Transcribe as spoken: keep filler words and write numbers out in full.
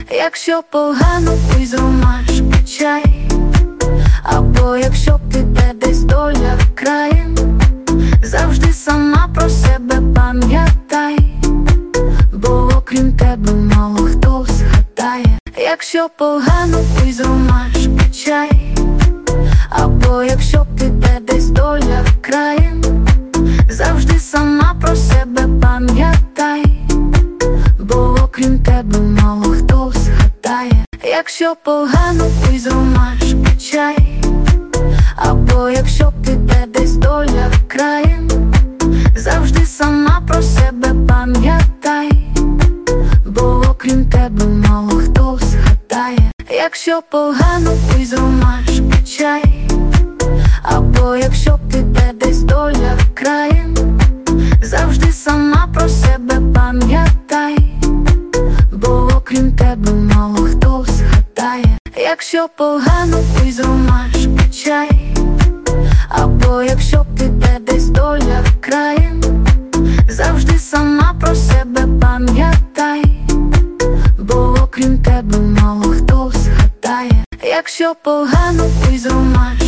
Якщо погано, пий з ромашки чай, або якщо піде десь доля краєм, завжди сама про себе пам'ятай, бо окрім тебе мало хто згадає. Якщо погано, пий з ромашки чай, або якщо піде десь доля краєм, завжди сама про себе пам'ятай, бо окрім тебе мало хто згадає. Якщо погано, пий з ромашки чай, або якщо піде десь доля краєм, завжди сама про себе пам'ятай, бо окрім тебе мало хто згадає. Якщо погано, пий з ромашки чай, або якщо піде десь доля краєм, завжди сама про себе пам'ятай, бо окрім тебе мало хто згадає. Якщо погано, пий з ромашки чай, або якщо піде десь доля краєм, завжди сама про себе пам'ятай, бо окрім тебе мало хто згадає. Якщо погано, пий з ромашки